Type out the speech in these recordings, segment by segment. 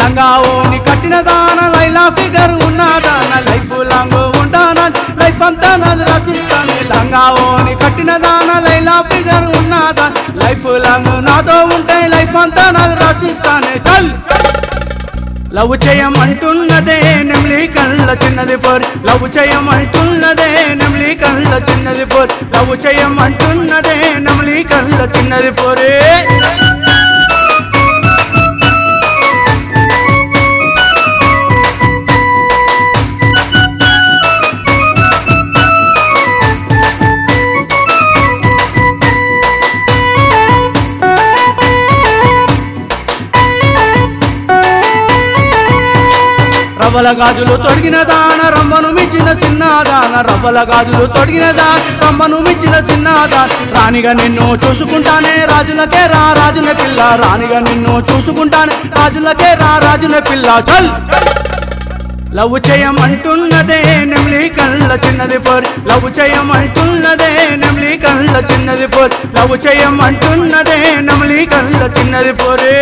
లంగా ఓని కట్టిన దాన లైలా ఫిగర్ ఉన్నదాన లైఫ్ లాంగ్ ఉంటానా లైఫ్ అంతా నాది రాసిస్తాను లంగా ఓని కట్టిన దాన లైలా ఫిగర్ ఉన్నదా లైఫ్ లాంగ్ నాతో ఉంటే లైఫ్ అంతా నాది రాసిస్తానే చల్ లవ్ చేయమంటున్నదే నెమిలి కళ్ళ చిన్నది పోర్ లవ్ చేయమంటున్నదే నెమిలి కళ్ళ చిన్నది పోర్ లవ్ చేయమంటున్నదే నెమిలి కళ్ళ చిన్నది పోరే రవ్వల గాజులు తొడిగిన దాన రమ్మను మించిన చిన్నదాన రవ్వల గాజులు తొడిగిన దాన రమ్మను మించిన చిన్నదాన రాణిగా నిన్ను చూసుకుంటానే రాజులకే రా రాజుల పిల్ల రాణిగా నిన్ను చూసుకుంటానే రాజులకే రా రాజుల పిల్ల చల్ లవ్ చేయమంటున్నదే నెమిలి కళ్ళ చిన్నది పోర్ లవ్ చేయమంటున్నదే నెమిలి కళ్ళ చిన్నది పోర్ లవ్ చేయమంటున్నదే నెమిలి కళ్ళ చిన్నది పోరే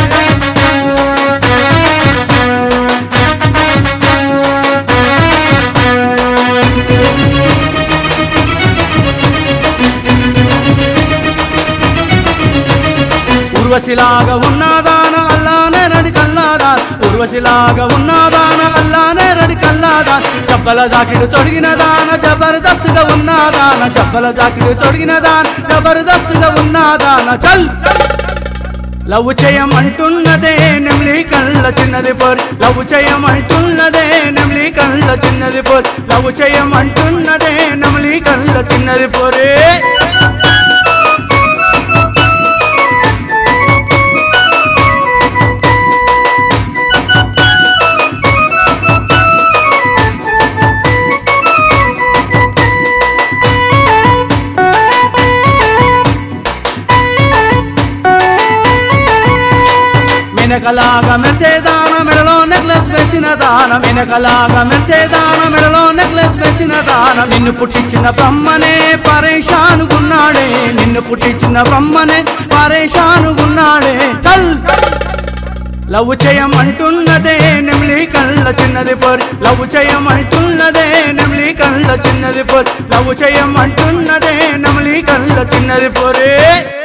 ఉర్వశిలాగా ఉన్నదాన అల్లానే రడి కల్లాదాన్ ఉర్వశిలాగా ఉన్నదాన అల్లానే రడి కల్లాదాన్ జబ్బల జాకిడు తొడిగిన దాన జబర్దస్తుగా ఉన్నదాన జబ్బల జాకిడు తొడిగిన దాన జబర్దస్తుగా ఉన్నదాన చల్ లవ్ చేయమంటున్నదే నెమిలి కళ్ళ చిన్నది పోర్ లవ్ చేయమంటున్నదే నెమిలి కళ్ళ చిన్నది పోర్ లవ్ చేయమంటున్నదే నెమిలి కళ్ళ చిన్నది పోరే మెనకలాగా మెరిసేదాన మెడలో నెక్లెస్ వేసిన దాన మెనకలాగా మెరిసేదాన మెడలో నెక్లెస్ వేసిన దాన నిన్ను పుట్టించిన బ్రహ్మనే పరేషానుకున్నాడే నిన్ను పుట్టించిన బ్రహ్మనే పరేషానుకున్నాడే చల్ లవ్ చేయమంటున్నదే నెమిలి కళ్ళ చిన్నది పోర్ లవ్ చేయమంటున్నదే నెమిలి కళ్ళ చిన్నది పోర్ లవ్ చేయమంటున్నదే నెమిలి కళ్ళ చిన్నది పోరే